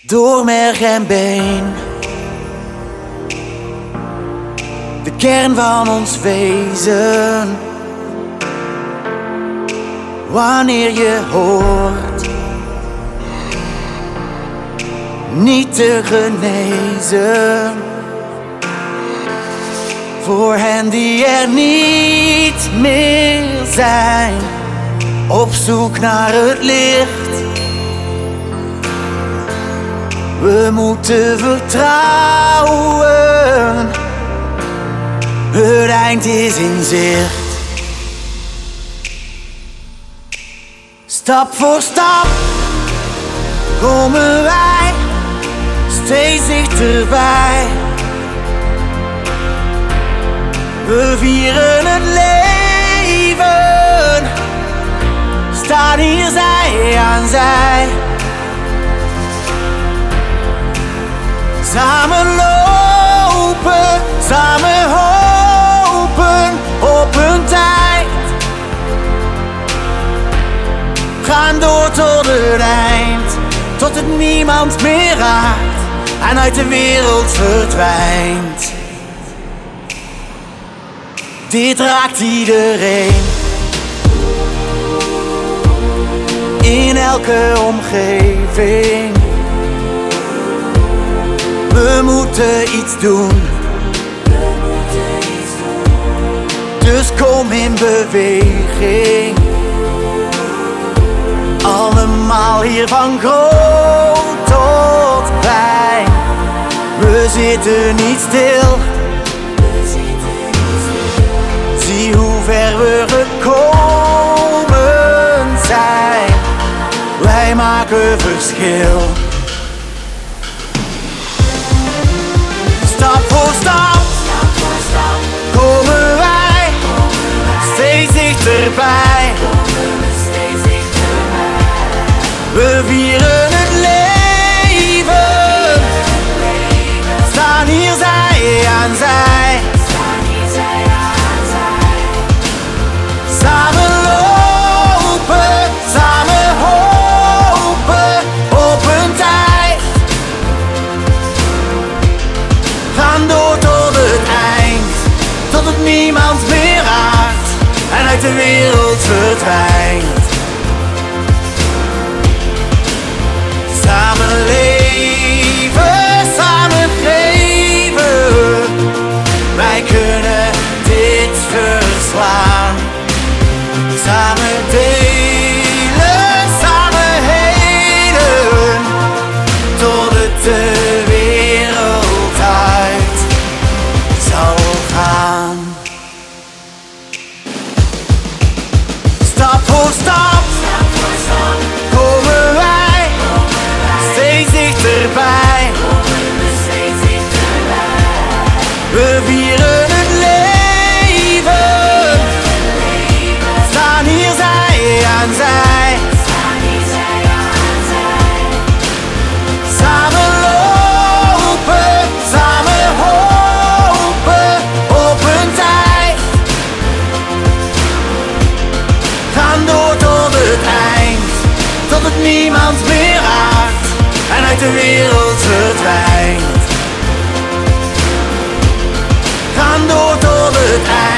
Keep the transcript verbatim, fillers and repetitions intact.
door merg en been. De kern van ons wezen. Wanneer je hoort niet te genezen. Voor hen die er niet meer zijn, op zoek naar het licht. We moeten vertrouwen, het eind is in zicht. Stap voor stap komen wij steeds dichterbij. We vieren het leven, staan hier zij aan zij. Samen lopen, samen hopen op een tijd. Gaan door tot het eind, tot het niemand meer raakt en uit de wereld verdwijnt. Dit raakt iedereen, in elke omgeving. We moeten iets doen, dus kom in beweging. Allemaal hier van groot tot klein. We zitten niet stil. Zie hoe ver we gekomen zijn. Wij maken verschil. Stap voor stap komen wij steeds dichterbij. We vieren het leven, staan hier zij aan zij. Samen lopen, samen hopen op een tijd. Gaan door tot het eind, tot het niemand meer raakt en uit de wereld verdwijnt. Samen leven, samen geven. Wij kunnen dit verslaan. Samen delen, samen helen. Tot het de wereld uit zal gaan. Stap voor stap komen wij steeds dichterbij. We vieren het leven, staan hier zij aan zij. Samen lopen, samen hopen op een tijd. Gaan door tot het eind, tot het niemand meer raakt en uit de wereld verdwijnt. Gaan door tot het eind.